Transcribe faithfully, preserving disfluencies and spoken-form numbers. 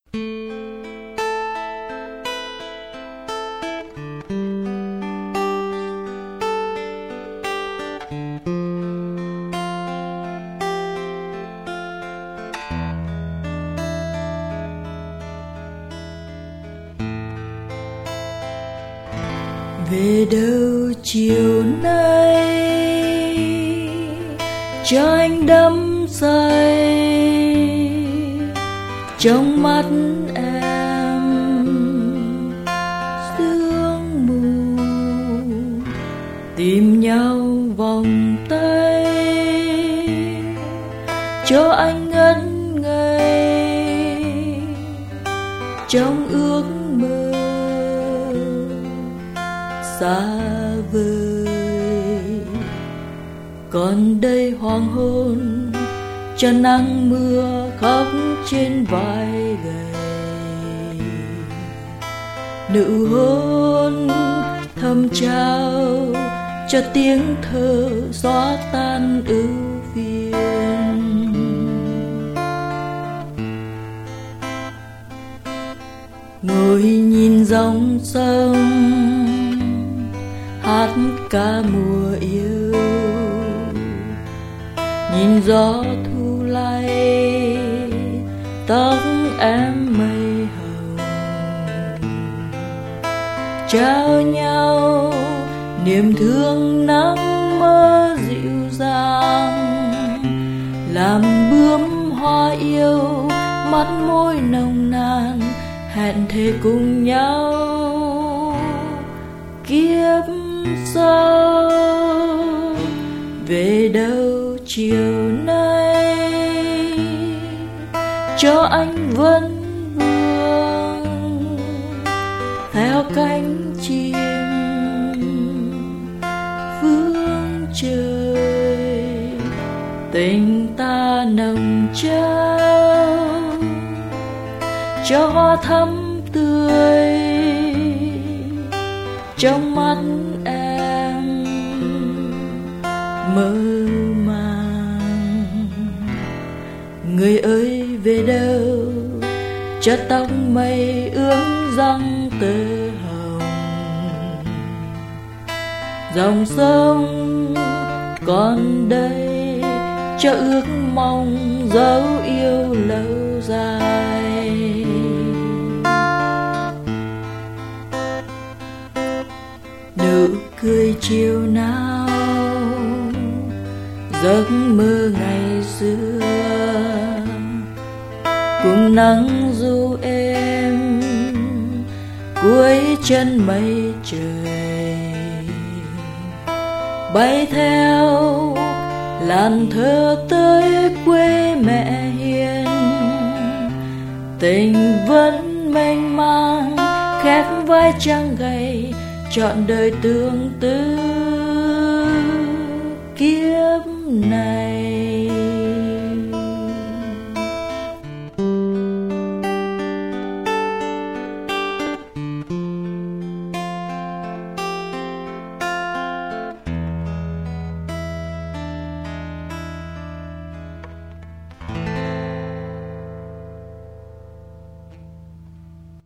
Về đâu chiều nay cho anh đắm say trong mắt em sương mù, tìm nhau vòng tay cho anh ngẩn ngây trong ước mơ xa vời. Còn đây hoàng hôn cho nắng mưa khóc trên vai gầy, nụ hôn thầm trao cho tiếng thơ xóa tan ưu phiền. Ngồi nhìn dòng sông hát ca mùa yêu, nhìn gió thu lay tóc em mây hồng, trao nhau niềm thương nắng mơ dịu dàng, làm bướm hoa yêu mắt môi nồng nàn hẹn thề cùng nhau kiếp sau. Về đâu chiều nay cho anh vẫn vương theo cánh chim phương trời, tình ta nồng trao cho hoa thắm tươi trong mắt em mơ màng. Người ơi về đâu cho tóc mây ướm răng tơ hồng, dòng sông còn đây cho ước mong dấu yêu lâu dài. Nụ cười chiều nào giấc mơ ngày xưa, cùng nắng du êm cuối chân mây trời, bay theo làn thơ tới quê mẹ hiền. Tình vẫn mênh mang khép vai trăng gầy trọn đời tương tư kiếp này.